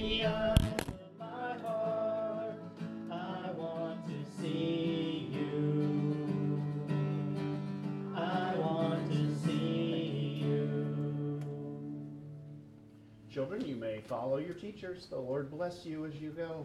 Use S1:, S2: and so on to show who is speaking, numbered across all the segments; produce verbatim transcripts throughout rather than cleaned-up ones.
S1: the eyes of my heart, I want to see you. I want to see you.
S2: Children, you may follow your teachers. The Lord bless you as you go.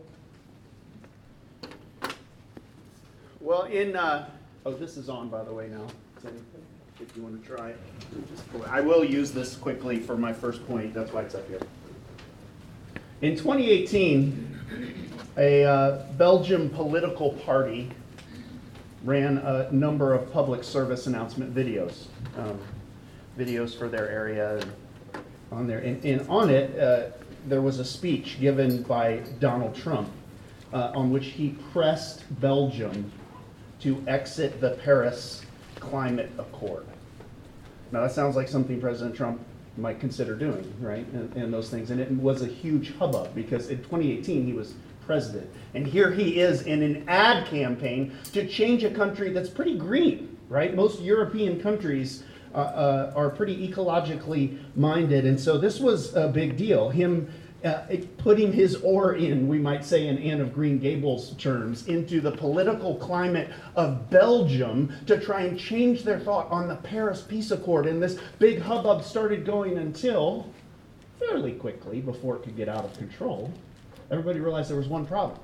S2: Well, in, uh, oh, this is on, by the way, now. If you want to try it. I will use this quickly for my first point. That's why it's up here. In twenty eighteen, a uh, Belgian political party ran a number of public service announcement videos, um, videos for their area and on there. And, and on it, uh, there was a speech given by Donald Trump uh, on which he pressed Belgium to exit the Paris Climate Accord. Now that sounds like something President Trump might consider doing, right? And, and those things. And it was a huge hubbub because in twenty eighteen he was president. And here he is in an ad campaign to change a country that's pretty green, right? Most European countries uh, uh, are pretty ecologically minded. And so this was a big deal. Him Uh, putting his oar in, we might say in Anne of Green Gables terms, into the political climate of Belgium to try and change their thought on the Paris Peace Accord. And this big hubbub started going until fairly quickly, before it could get out of control, everybody realized there was one problem.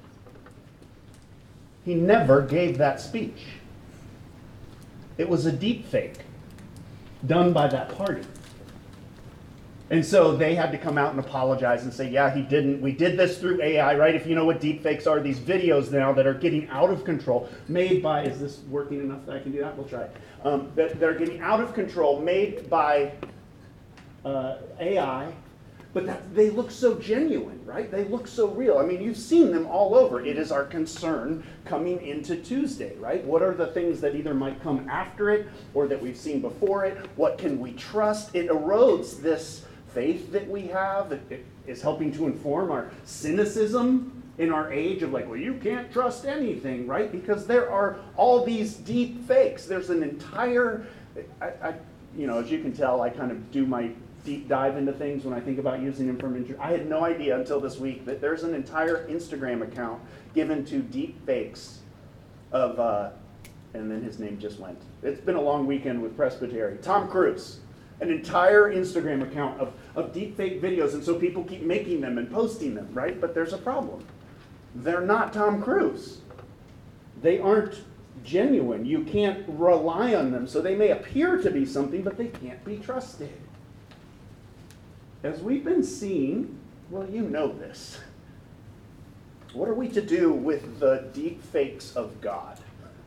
S2: He never gave that speech. It was a deep fake done by that party. And so they had to come out and apologize and say, yeah, he didn't. We did this through A I, right? If you know what deepfakes are, these videos now that are getting out of control, made by, is this working enough that I can do that? We'll try it. Um, that, that are getting out of control, made by uh, A I, but that, they look so genuine, right? They look so real. I mean, you've seen them all over. It is our concern coming into Tuesday, right? What are the things that either might come after it or that we've seen before it? What can we trust? It erodes this faith that we have. It, it is helping to inform our cynicism in our age of like, well, you can't trust anything, right? Because there are all these deep fakes. There's an entire, I, I, you know, as you can tell, I kind of do my deep dive into things when I think about using them from intro. I had no idea until this week that there's an entire Instagram account given to deep fakes of, uh, and then his name just went. It's been a long weekend with Presbytery. Tom Cruise. An entire Instagram account of, of deepfake videos, and so people keep making them and posting them, right? But there's a problem. They're not Tom Cruise. They aren't genuine. You can't rely on them. So they may appear to be something, but they can't be trusted. As we've been seeing, well, you know this. What are we to do with the deepfakes of God?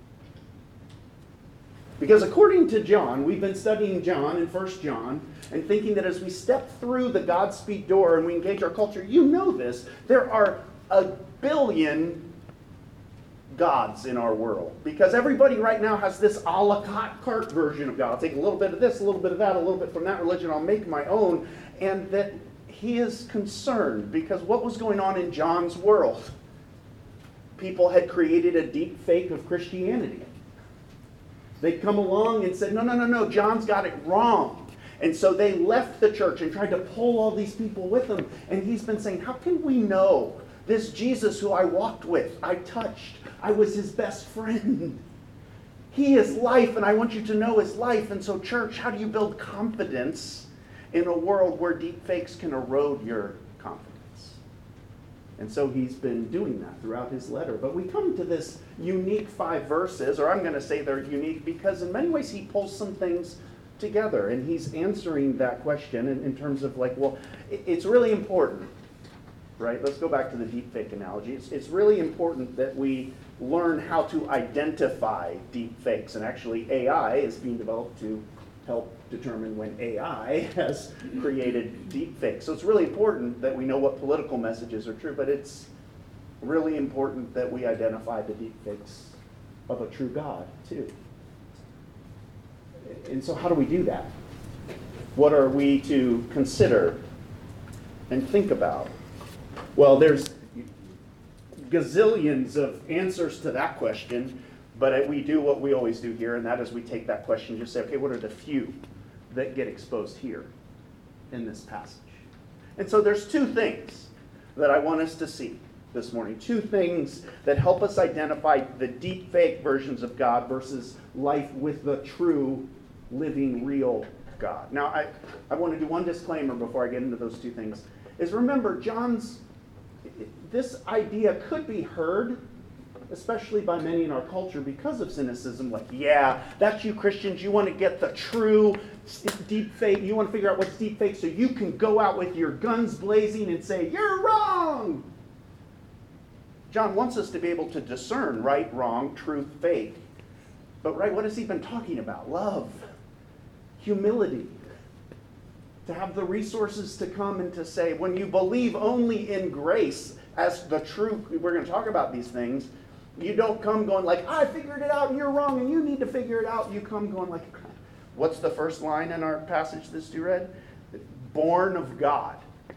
S2: Because according to John, we've been studying John in First John and thinking that as we step through the Godspeed door and we engage our culture, you know this, there are a billion gods in our world. Because everybody right now has this a la carte version of God. I'll take a little bit of this, a little bit of that, a little bit from that religion, I'll make my own. And that he is concerned because what was going on in John's world? People had created a deep fake of Christianity. They'd come along and said, no, no, no, no, John's got it wrong. And so they left the church and tried to pull all these people with them. And he's been saying, how can we know this Jesus who I walked with, I touched, I was his best friend? He is life, and I want you to know his life. And so, church, how do you build confidence in a world where deep fakes can erode your confidence? And so he's been doing that throughout his letter. But we come to this unique five verses, or I'm going to say they're unique because in many ways he pulls some things together. And he's answering that question in, in terms of like, well, it, it's really important, right? Let's go back to the deep fake analogy. It's, it's really important that we learn how to identify deep fakes. And actually A I is being developed to help determine when A I has created deep fakes. So it's really important that we know what political messages are true, but it's really important that we identify the deep fakes of a true God, too. And so how do we do that? What are we to consider and think about? Well, there's gazillions of answers to that question. But we do what we always do here, and that is we take that question and just say, okay, what are the few that get exposed here in this passage? And so there's two things. that I want us to see this morning. Two things that help us identify the deep fake versions of God versus life with the true, living, real God. Now, I, I want to do one disclaimer before I get into those two things. Is remember, John's, this idea could be heard, especially by many in our culture because of cynicism, like, yeah, that's you Christians, you want to get the true deep fake, you want to figure out what's deep fake so you can go out with your guns blazing and say, you're wrong. John wants us to be able to discern right, wrong, truth, fake. But right, what has he been talking about? Love, humility, to have the resources to come and to say, when you believe only in grace as the truth, we're going to talk about these things, you don't come going like, I figured it out and you're wrong and you need to figure it out. You come going like, what's the first line in our passage this you read? Born of God.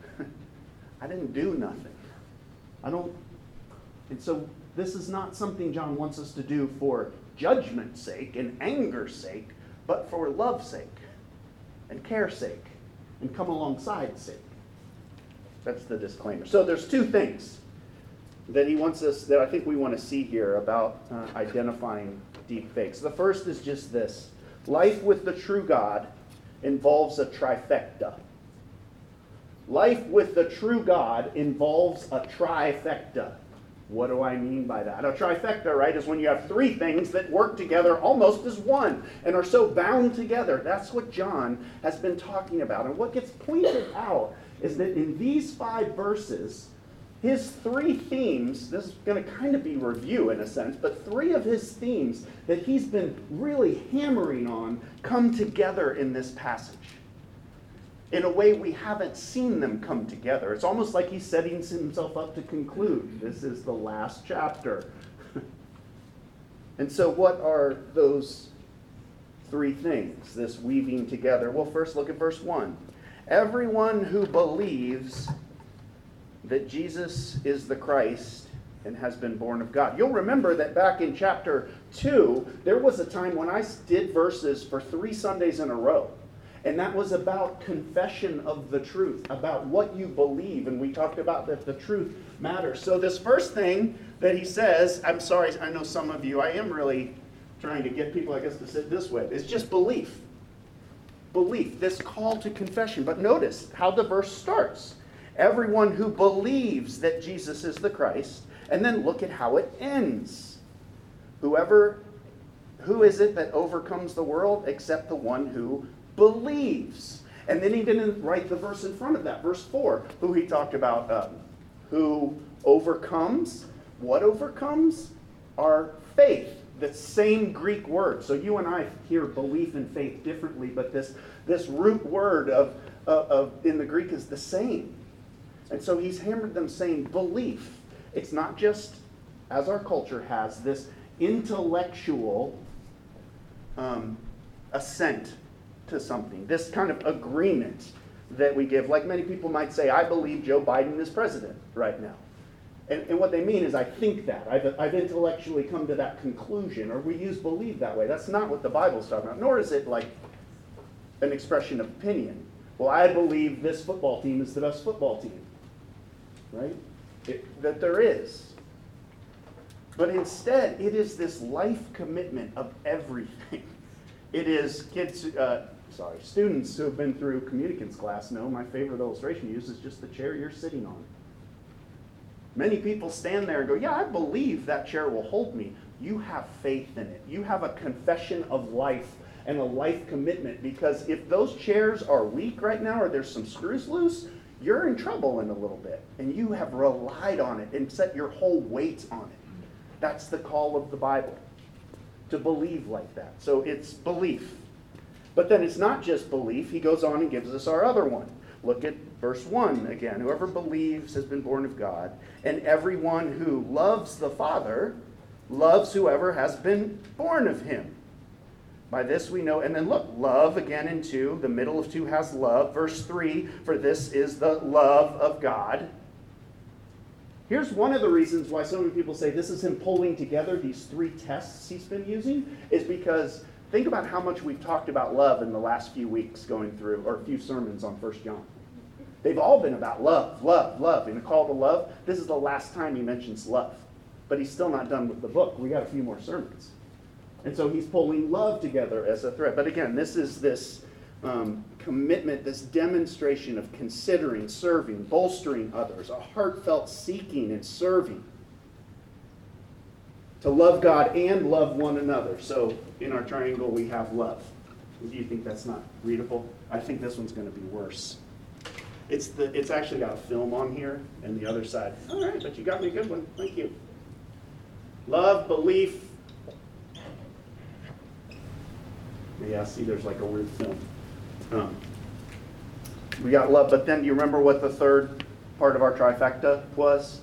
S2: I didn't do nothing. I don't. And so this is not something John wants us to do for judgment's sake and anger's sake, but for love's sake and care's sake and come alongside sake. That's the disclaimer. So there's two things that he wants us, that I think we want to see here about uh, identifying deep fakes. The first is just this. Life with the true God involves a trifecta. Life with the true God involves a trifecta. What do I mean by that? A trifecta, right, is when you have three things that work together almost as one and are so bound together. That's what John has been talking about. And what gets pointed out is that in these five verses, his three themes, this is going to kind of be review in a sense, but three of his themes that he's been really hammering on come together in this passage in a way we haven't seen them come together. It's almost like he's setting himself up to conclude. This is the last chapter. And so what are those three things, this weaving together? Well, first look at verse one. Everyone who believes that Jesus is the Christ and has been born of God. You'll remember that back in chapter two, there was a time when I did verses for three Sundays in a row. And that was about confession of the truth, about what you believe. And we talked about that the truth matters. So this first thing that he says, I'm sorry, I know some of you, I am really trying to get people, I guess, to sit this way. It's just belief. Belief, this call to confession. But notice how the verse starts. Everyone who believes that Jesus is the Christ. And then look at how it ends. Whoever, who is it that overcomes the world except the one who believes? And then he didn't write the verse in front of that, verse four, who he talked about, um, who overcomes. What overcomes? Our faith, the same Greek word. So you and I hear belief and faith differently, but this, this root word of, uh, of in the Greek is the same. And so he's hammered them saying belief. It's not just, as our culture has, this intellectual um, assent to something, this kind of agreement that we give. Like many people might say, I believe Joe Biden is president right now. And, and what they mean is, I think that. I've, I've intellectually come to that conclusion, or we use believe that way. That's not what the Bible's talking about, nor is it like an expression of opinion. Well, I believe this football team is the best football team, right? It, that there is. But instead, it is this life commitment of everything. It is kids, uh, sorry, students who have been through communicants class know my favorite illustration to use is just the chair you're sitting on. Many people stand there and go, yeah, I believe that chair will hold me. You have faith in it. You have a confession of life and a life commitment, because if those chairs are weak right now or there's some screws loose, you're in trouble in a little bit. And you have relied on it and set your whole weight on it. That's the call of the Bible, to believe like that. So it's belief. But then it's not just belief. He goes on and gives us our other one. Look at verse one again. Whoever believes has been born of God, and everyone who loves the Father loves whoever has been born of him. By this we know, and then look, love again in two. The middle of two has love. Verse three, for this is the love of God. Here's one of the reasons why so many people say this is him pulling together these three tests he's been using, is because think about how much we've talked about love in the last few weeks going through, or a few sermons on First John. They've all been about love, love, love. In a call to love, this is the last time he mentions love. But he's still not done with the book. We got a few more sermons. And so he's pulling love together as a thread. But again, this is this um, commitment, this demonstration of considering, serving, bolstering others, a heartfelt seeking and serving. To love God and love one another. So in our triangle, we have love. Do you think that's not readable? I think this one's going to be worse. It's the. It's actually got a film on here and the other side. All right, but you got me a good one. Thank you. Love, belief. Yeah, see, there's like a weird film. Um, we got love, but then do you remember what the third part of our trifecta was?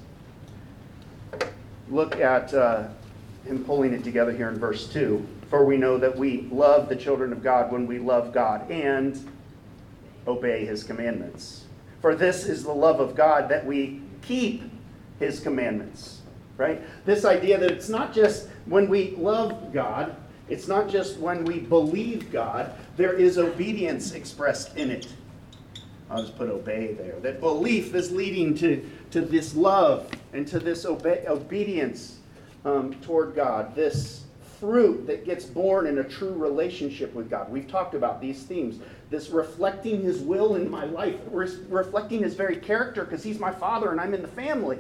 S2: Look at uh, him pulling it together here in verse two. For we know that we love the children of God when we love God and obey his commandments. For this is the love of God, that we keep his commandments. Right? This idea that it's not just when we love God, it's not just when we believe God, there is obedience expressed in it. I'll just put obey there. That belief is leading to, to this love and to this obe- obedience um, toward God. This fruit that gets born in a true relationship with God. We've talked about these themes. This reflecting his will in my life. Re- reflecting his very character because he's my father and I'm in the family.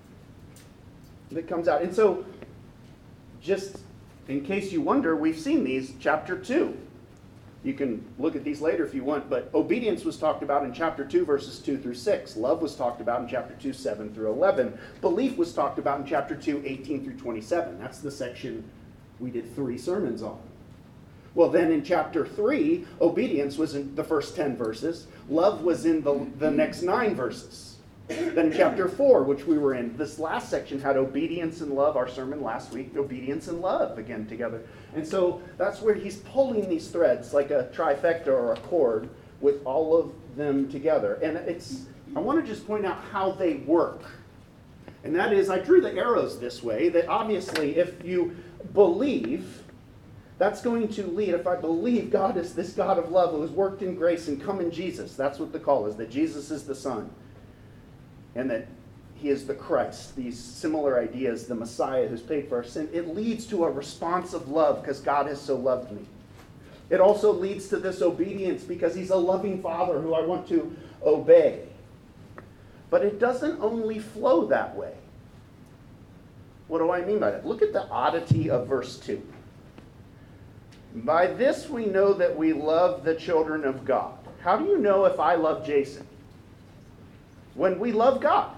S2: That comes out. And so, just in case you wonder, we've seen these, chapter two. You can look at these later if you want, but obedience was talked about in chapter two, verses two through six. Love was talked about in chapter two, seven through eleven. Belief was talked about in chapter two, eighteen through twenty-seven. That's the section we did three sermons on. Well, then in chapter three, obedience was in the first ten verses. Love was in the, the next nine verses. Then in chapter four, which we were in, this last section had obedience and love. Our sermon last week, obedience and love again together. And so that's where he's pulling these threads like a trifecta or a cord with all of them together. And it's, I want to just point out how they work. And that is, I drew the arrows this way, that obviously if you believe, that's going to lead, if I believe God is this God of love who has worked in grace and come in Jesus, that's what the call is, that Jesus is the Son. And that he is the Christ, these similar ideas, the Messiah who's paid for our sin, it leads to a response of love because God has so loved me. It also leads to this obedience because he's a loving Father who I want to obey. But it doesn't only flow that way. What do I mean by that? Look at the oddity of verse two. By this we know that we love the children of God. How do you know if I love Jason? When we love God.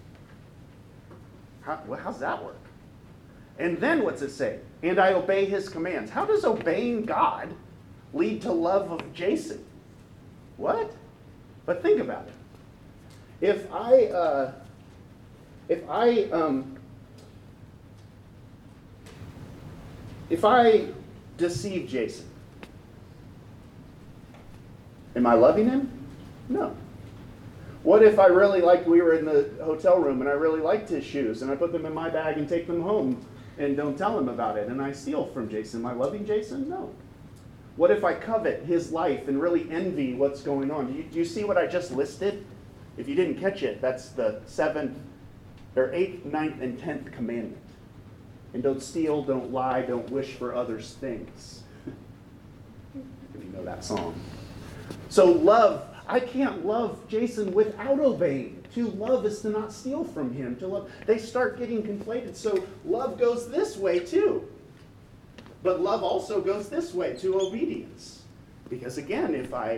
S2: How, well, how's that work? And then what's it say? And I obey his commands. How does obeying God lead to love of Jason? What? But think about it. If I, uh, if I, um, if I deceive Jason, am I loving him? No. What if I really liked, we were in the hotel room and I really liked his shoes and I put them in my bag and take them home and don't tell him about it and I steal from Jason? Am I loving Jason? No. What if I covet his life and really envy what's going on? Do you, do you see what I just listed? If you didn't catch it, that's the seventh, or eighth, ninth, and tenth commandment. And don't steal, don't lie, don't wish for others' things. If you know that song. So love, I can't love Jason without obeying. To love is to not steal from him. To love, they start getting conflated. So love goes this way too. But love also goes this way to obedience. Because again, if I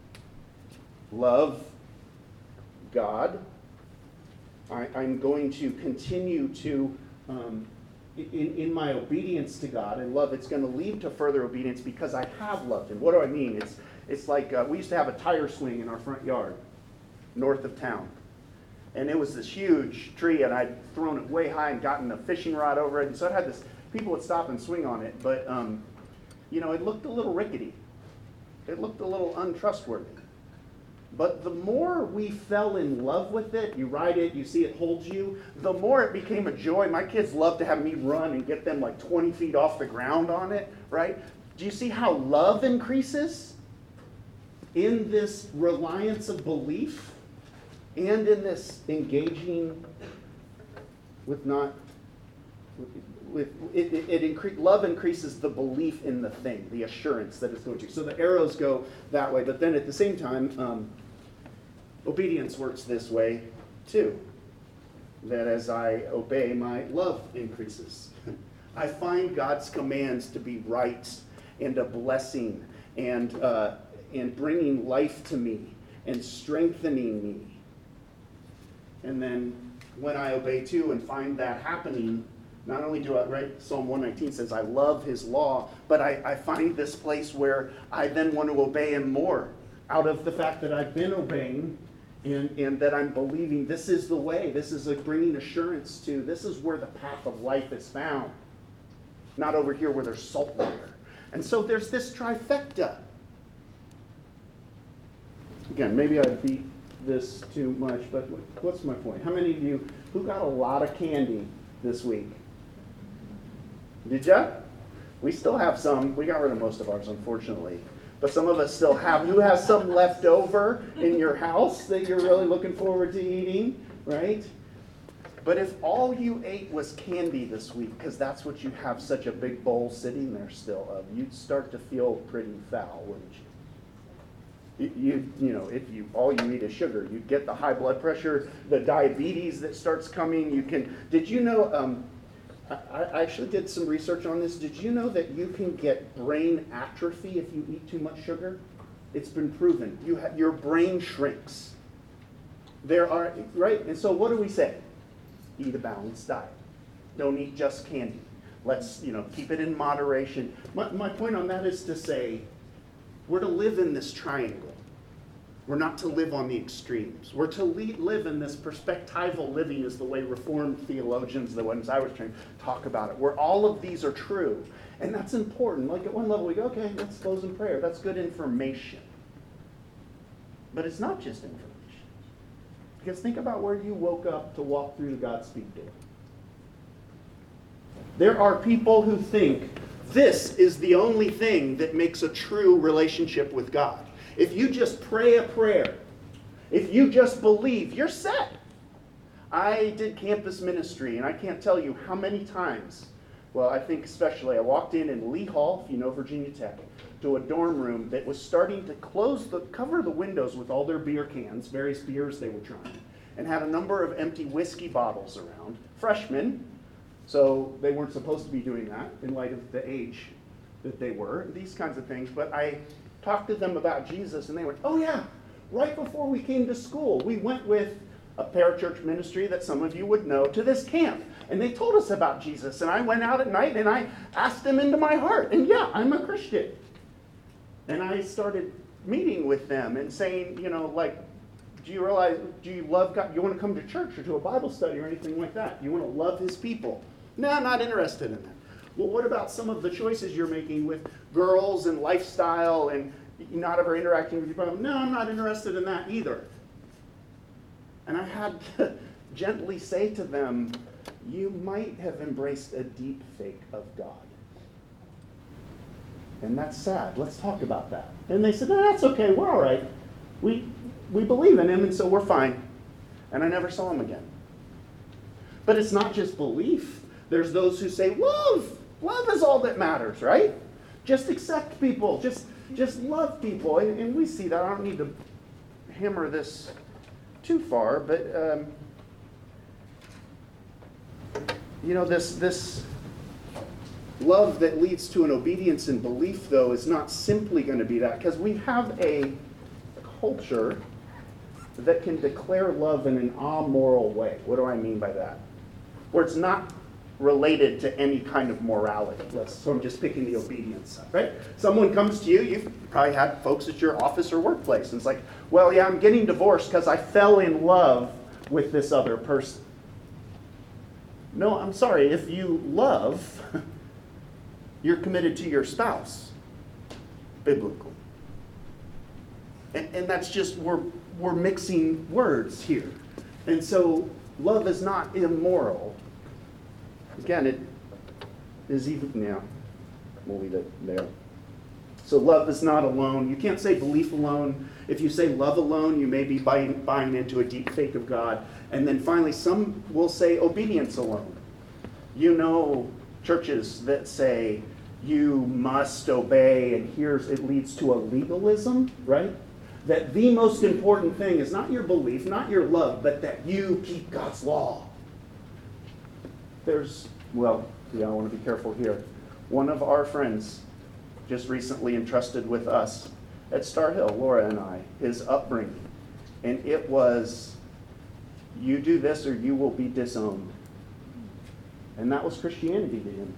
S2: love God, I, I'm going to continue to, um, in, in my obedience to God and love, it's going to lead to further obedience because I have loved him. What do I mean? It's It's like uh, we used to have a tire swing in our front yard, north of town. And it was this huge tree, and I'd thrown it way high and gotten a fishing rod over it. And so it had this, people would stop and swing on it. But, um, you know, it looked a little rickety. It looked a little untrustworthy. But the more we fell in love with it, you ride it, you see it holds you, the more it became a joy. My kids love to have me run and get them like twenty feet off the ground on it, right? Do you see how love increases in this reliance of belief? And in this engaging with not, with, with it, it, it incre- love increases the belief in the thing, the assurance that it's going to. So the arrows go that way, but then at the same time, um, obedience works this way too. That as I obey, my love increases. I find God's commands to be right and a blessing and uh, and bringing life to me and strengthening me. And then when I obey too and find that happening, not only do I, right, Psalm one nineteen says, I love his law, but I, I find this place where I then want to obey him more out of the fact that I've been obeying and, and that I'm believing this is the way, this is a bringing assurance to, this is where the path of life is found. Not over here where there's salt water. And so there's this trifecta. Again, maybe I beat this too much, but what's my point? How many of you who got a lot of candy this week? Did ya? We still have some. We got rid of most of ours, unfortunately. But some of us still have. Who has some left over in your house that you're really looking forward to eating, right? But if all you ate was candy this week, because that's what you have such a big bowl sitting there still of, you'd start to feel pretty foul, wouldn't you? You, you, you know, if you all you eat is sugar, you get the high blood pressure, the diabetes that starts coming. You can. Did you know? Um, I, I actually did some research on this. Did you know that you can get brain atrophy if you eat too much sugar? It's been proven. You ha- your brain shrinks. There are right, and so what do we say? Eat a balanced diet. Don't eat just candy. Let's, you know, keep it in moderation. My, my point on that is to say, we're to live in this triangle. We're not to live on the extremes. We're to le- live in this perspectival living is the way Reformed theologians, the ones I was trying to talk about it, where all of these are true. And that's important. Like at one level we go, okay, let's close in prayer. That's good information. But it's not just information. Because think about where you woke up to walk through the Godspeed door. There are people who think this is the only thing that makes a true relationship with God. If you just pray a prayer, if you just believe, you're set. I did campus ministry, and I can't tell you how many times, well, I think especially, I walked in in Lee Hall, if you know Virginia Tech, to a dorm room that was starting to close the, cover the windows with all their beer cans, various beers they were trying, and had a number of empty whiskey bottles around. Freshmen, so they weren't supposed to be doing that in light of the age that they were, these kinds of things. But I talked to them about Jesus, and they went, oh yeah, right before we came to school, we went with a parachurch ministry that some of you would know to this camp. And they told us about Jesus, and I went out at night and I asked them into my heart. And yeah, I'm a Christian. And I started meeting with them and saying, you know, like, do you realize, do you love God? You want to come to church or to a Bible study or anything like that? You want to love his people? No, I'm not interested in that. Well, what about some of the choices you're making with girls and lifestyle and not ever interacting with your brother? No, I'm not interested in that either. And I had to gently say to them, you might have embraced a deep fake of God. And that's sad. Let's talk about that. And they said, no, that's okay. We're all right. We, we believe in him, and so we're fine. And I never saw him again. But it's not just belief. There's those who say, love. Love is all that matters, right? Just accept people. Just, just love people. And, and we see that. I don't need to hammer this too far, but um, you know, this this love that leads to an obedience and belief, though, is not simply going to be that, because we have a culture that can declare love in an amoral way. What do I mean by that? Where it's not related to any kind of morality. Let's, so I'm just picking the obedience side, right? Someone comes to you, you've probably had folks at your office or workplace, and it's like, well, yeah, I'm getting divorced because I fell in love with this other person. No, I'm sorry, if you love, you're committed to your spouse, biblically. And, and that's just, we're, we're mixing words here. And so love is not immoral. Again, it is even, yeah, we'll leave it there. So love is not alone. You can't say belief alone. If you say love alone, you may be buying, buying into a deep fake of God. And then finally, some will say obedience alone. You know churches that say you must obey, and here's it leads to a legalism, right? That the most important thing is not your belief, not your love, but that you keep God's law. There's, well, yeah, I want to be careful here. One of our friends just recently entrusted with us at Star Hill, Laura and I, his upbringing. And it was, you do this or you will be disowned. And that was Christianity to him.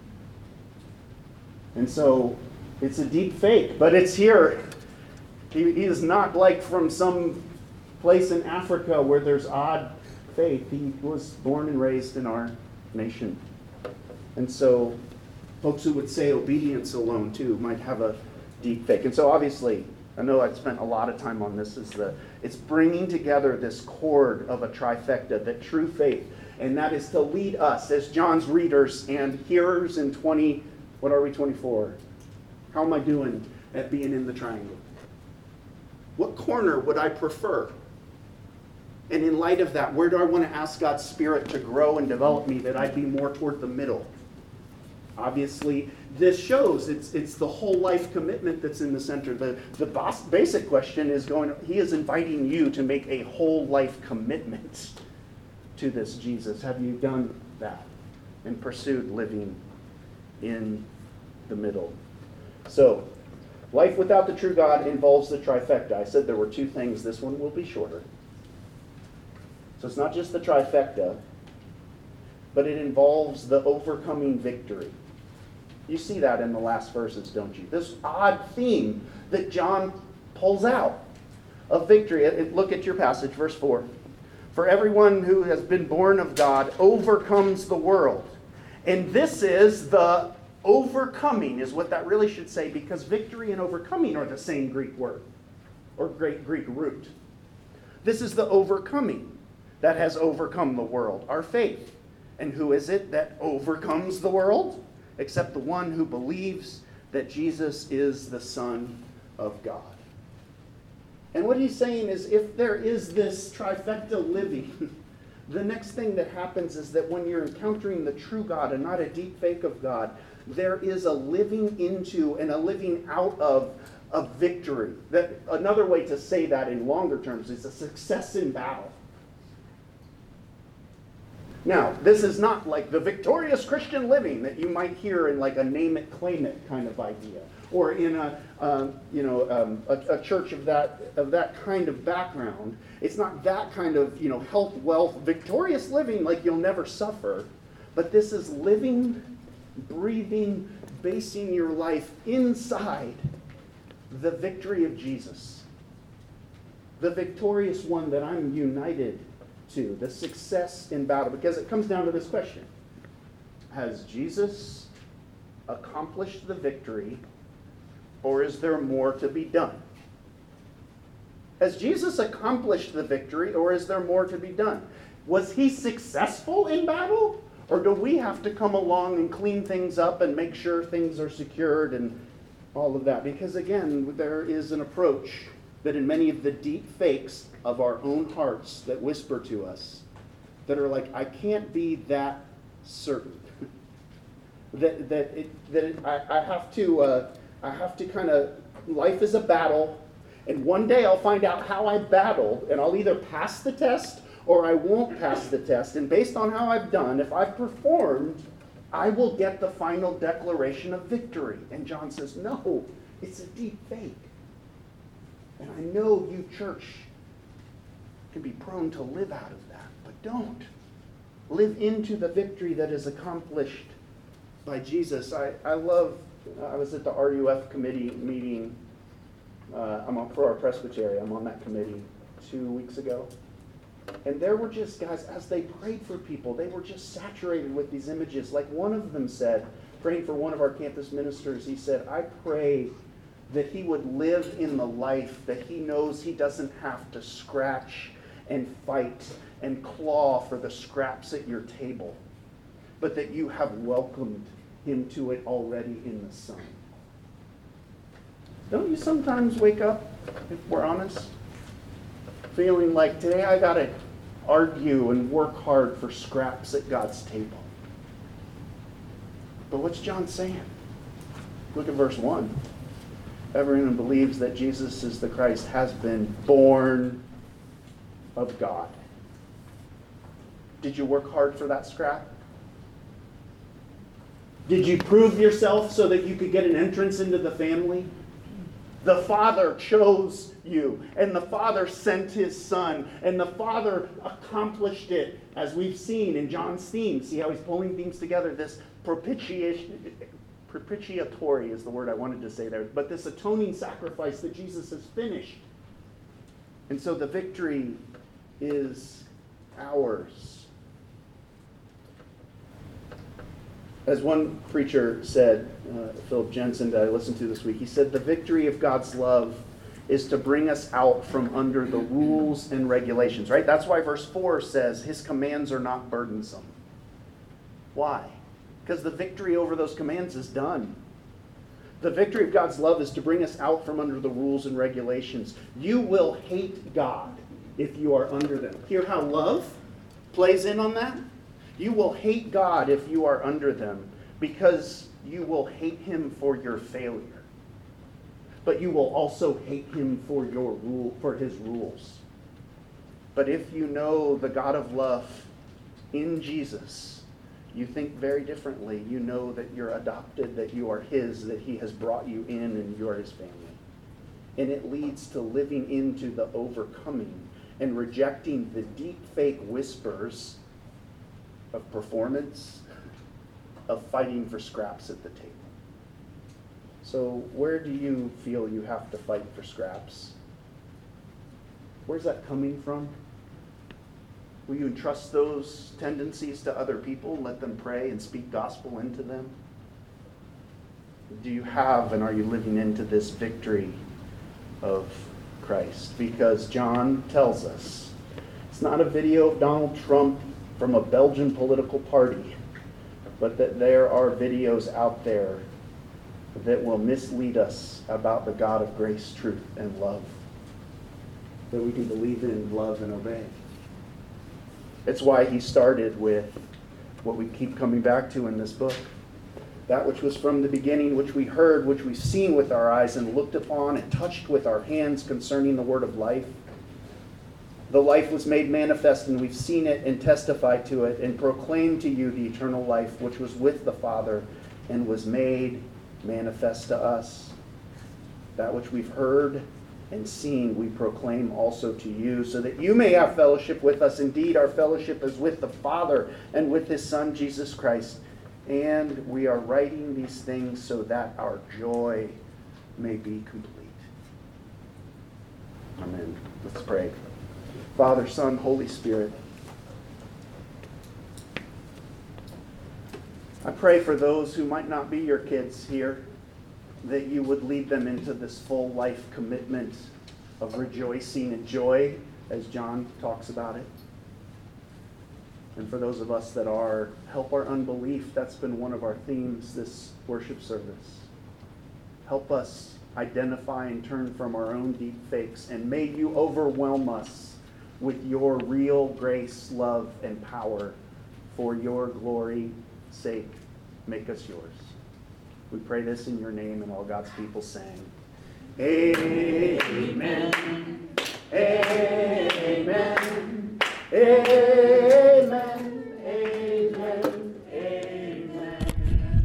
S2: And so it's a deep fake, but it's here. He, he is not like from some place in Africa where there's odd faith. He was born and raised in our nation. And so folks who would say obedience alone too might have a deep fake. And so obviously, I know I've spent a lot of time on this, is the it's bringing together this chord of a trifecta, that true faith, and that is to lead us as John's readers and hearers in twenty, what are we, twenty-four? How am I doing at being in the triangle? What corner would I prefer? And in light of that, where do I want to ask God's Spirit to grow and develop me that I'd be more toward the middle? Obviously, this shows it's it's the whole life commitment that's in the center. The, the boss, basic question is going, he is inviting you to make a whole life commitment to this Jesus. Have you done that and pursued living in the middle? So, life without the true God involves the trifecta. I said there were two things. This one will be shorter. So it's not just the trifecta, but it involves the overcoming victory. You see that in the last verses, don't you? This odd theme that John pulls out of victory. Look at your passage, verse four. For everyone who has been born of God overcomes the world. And this is the overcoming, is what that really should say, because victory and overcoming are the same Greek word, or great Greek root. This is the overcoming that has overcome the world, our faith. And who is it that overcomes the world? Except the one who believes that Jesus is the Son of God. And what he's saying is, if there is this trifecta living, the next thing that happens is that when you're encountering the true God and not a deep fake of God, there is a living into and a living out of a victory. That another way to say that in longer terms is a success in battle. Now, this is not like the victorious Christian living that you might hear in like a name it, claim it kind of idea, or in a uh, you know um, a, a church of that of that kind of background. It's not that kind of you know health, wealth, victorious living like you'll never suffer, but this is living, breathing, basing your life inside the victory of Jesus, the victorious one that I'm united to, the success in battle, because it comes down to this question. Has Jesus accomplished the victory, or is there more to be done? Has Jesus accomplished the victory, or is there more to be done? Was he successful in battle, or do we have to come along and clean things up and make sure things are secured and all of that? Because again, there is an approach that in many of the deep fakes of our own hearts that whisper to us, that are like, I can't be that certain. that that it, that it, I, I have to uh, I have to kind of, life is a battle, and one day I'll find out how I battled, and I'll either pass the test or I won't pass the test. And based on how I've done, if I've performed, I will get the final declaration of victory. And John says, no, it's a deep fake. And I know you, church, can be prone to live out of that, but don't. Live into the victory that is accomplished by Jesus. I, I love, I was at the R U F committee meeting. Uh, I'm on, for our presbytery. I'm on that committee two weeks ago. And there were just guys, as they prayed for people, they were just saturated with these images. Like one of them said, praying for one of our campus ministers, he said, I pray that he would live in the life that he knows he doesn't have to scratch and fight and claw for the scraps at your table, but that you have welcomed him to it already in the Son. Don't you sometimes wake up, if we're honest, feeling like today I got to argue and work hard for scraps at God's table? But what's John saying? Look at verse one. Everyone who believes that Jesus is the Christ has been born of God. Did you work hard for that scrap? Did you prove yourself so that you could get an entrance into the family? The Father chose you, and the Father sent His Son, and the Father accomplished it, as we've seen in John's theme. See how he's pulling themes together? This propitiation, propitiatory is the word I wanted to say there, but this atoning sacrifice that Jesus has finished. And so the victory is ours. As one preacher said, uh, Philip Jensen, that I listened to this week, he said, the victory of God's love is to bring us out from under the rules and regulations, right? That's why verse four says His commands are not burdensome. Why? Because the victory over those commands is done. The victory of God's love is to bring us out from under the rules and regulations. You will hate God if you are under them. Hear how love plays in on that? You will hate God if you are under them, because you will hate Him for your failure. But you will also hate Him for your rule, for His rules. But if you know the God of love in Jesus, you think very differently. You know that you're adopted, that you are His, that He has brought you in and you are His family. And it leads to living into the overcoming and rejecting the deep fake whispers of performance, of fighting for scraps at the table. So where do you feel you have to fight for scraps? Where's that coming from? Will you entrust those tendencies to other people and let them pray and speak gospel into them? Do you have and are you living into this victory of Christ? Because John tells us it's not a video of Donald Trump from a Belgian political party, but that there are videos out there that will mislead us about the God of grace, truth, and love that we can believe in, love, and obey. It's why he started with what we keep coming back to in this book. That which was from the beginning, which we heard, which we've seen with our eyes and looked upon and touched with our hands concerning the word of life. The life was made manifest, and we've seen it and testified to it and proclaimed to you the eternal life which was with the Father and was made manifest to us. That which we've heard and seen we proclaim also to you, so that you may have fellowship with us. Indeed, our fellowship is with the Father and with His Son, Jesus Christ. And we are writing these things so that our joy may be complete. Amen. Let's pray. Father, Son, Holy Spirit, I pray for those who might not be your kids here, that you would lead them into this full life commitment of rejoicing and joy, as John talks about it. And for those of us that are, help our unbelief. That's been one of our themes this worship service. Help us identify and turn from our own deep fakes, and may you overwhelm us with your real grace, love, and power for your glory sake. Make us yours. We pray this in your name, and all God's people sang. Amen. Amen. Amen.